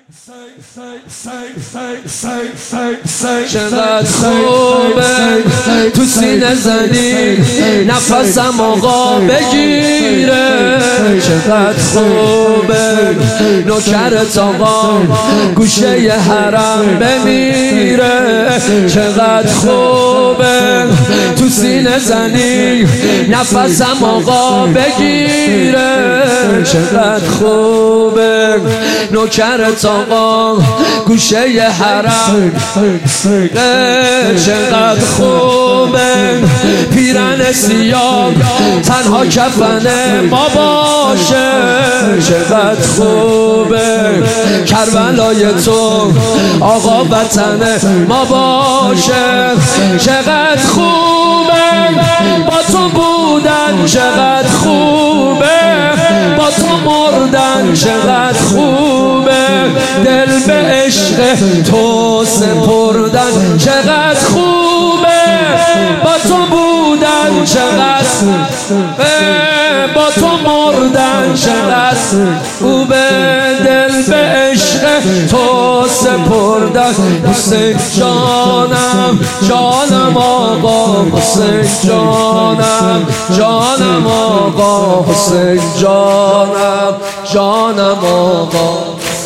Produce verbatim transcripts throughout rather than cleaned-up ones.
چقدر خوبه تو سینه زنی نفسم آقا بگیره، چقدر خوبه نوکرت آقا گوشه ی حرم بمیره، چقدر خوبه تو سینه زنی نفسم آقا بگیره، چقدر خوبه نوکرت آقا گوشه ی حرم، چقدر خوبه پیرن سیاه تنها کفن ما باشه، چقدر خوبه کربلای تو آقا وطن ما باشه، چقدر خوبه با تو بودن، چقدر خوبه با تو مردن، چقدر خوبه دل به عشق تو سپردن، چقدر خوبه با تو بودن، چقدر با تو مردن، چقدر خوبه دل به عشق تو سپردن، حسین جانم جانم آقا، حسین جانم جانم آقا، حسین جانم جانم آقا،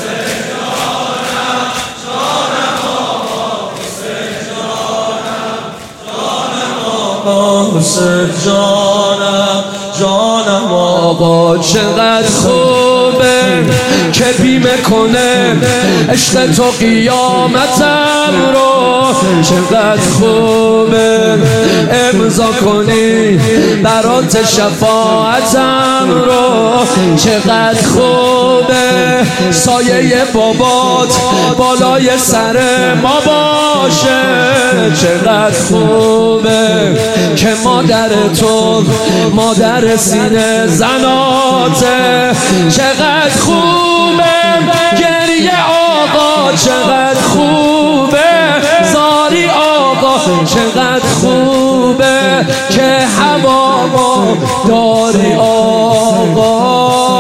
حسین جانم جانم آقا، چقدر خوبه که بیمه کنه عشق تو قیامتم رو، چقدر خوبه امضا کنی برات شفاعتم رو، چقدر خوبه سایه بابات بالای سر ما باشه، چقدر خوبه که مادر تو مادر سینه زناته، چقدر خوبه گریه آقا، چقدر خوبه زاری آقا، چقدر خوبه که هوا داری آقا،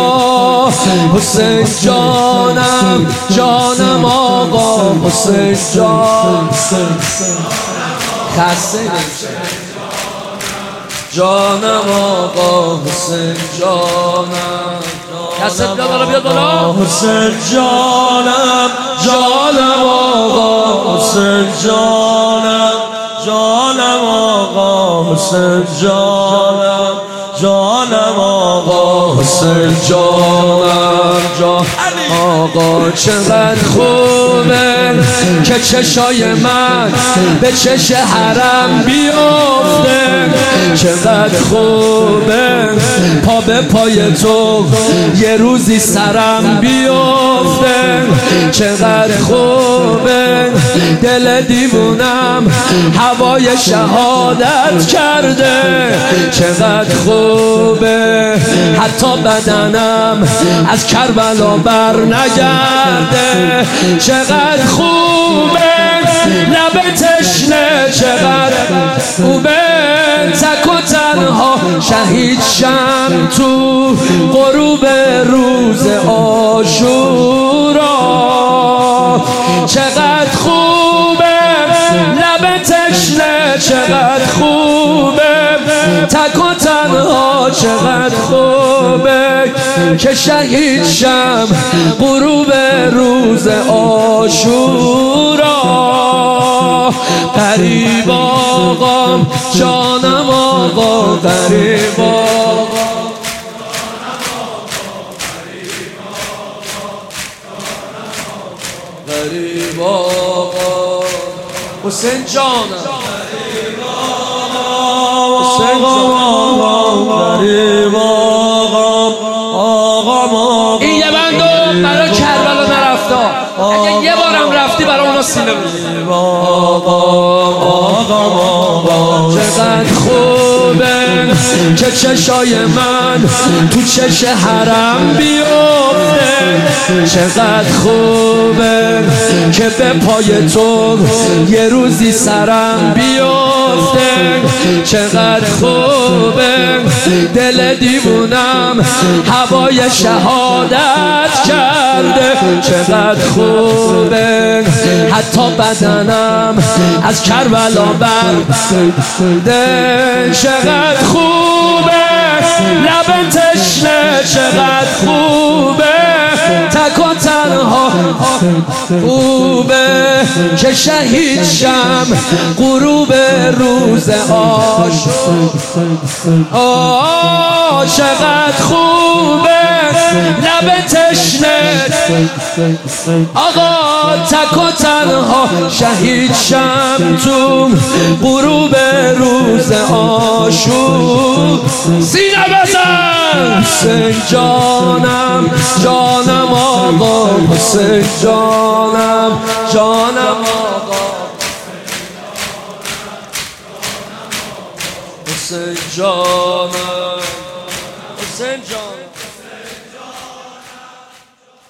حسین جانم جانم آقا، حسین جان خسته جانم آقا، حسین جانم کسی بیاد بالا بیاد بالا، حسین جانم جانم آقا، حسین جانم جانم آقا، حسین جانم جانم آقا، حسین جانم جان آقا، چقدر خوبه که چشای من به چش حرم بیفته، چقدر خوبه پا به پای تو یه روزی سرم بیفته، چقدر خوبه دل دیوونم هوای شهادت کرده، چقدر خوبه حتی بدنم از کربلا بر نگرده، چقدر خوبه لب تشنه، چقدر خوبه تک و تنها شهید شم تو غروب روز عاشورا، چقدر خوبه لب تشنه، چقدر خوبه تک و تنها، چقدر خوبه که شهید شم غروب روز عاشورا، غریب آقا جانم آقا، غریب آقا غریب آقا، حسین جانم حسین جانم غریب آقا، آقا این یه بندو برای کربلا نرفته، اگه یه بارم رفتی برای اونا سینه بزن، آقا آقا، چقدر خوبه که چشای من تو چش حرم بیفته، چقدر خوبه که به پای تو یه روزی سرم بیفته، گفته چقدر خوبه دل دیوونم هوای شهادت کرده چقدر خوبه حتی بدنم از کربلا برده چقدر خوبه لب تشنه چقدر خوبه تک و تنها خوبه که شهید شم غروب روز عاشور آه چقدر خوبه لب تشنه آقا تک و تنها شهید شم تو غروب روز عاشور سینه بزن حسین جانم جانم آقا حسین جانم جانم آقا حسین جانم حسین جانم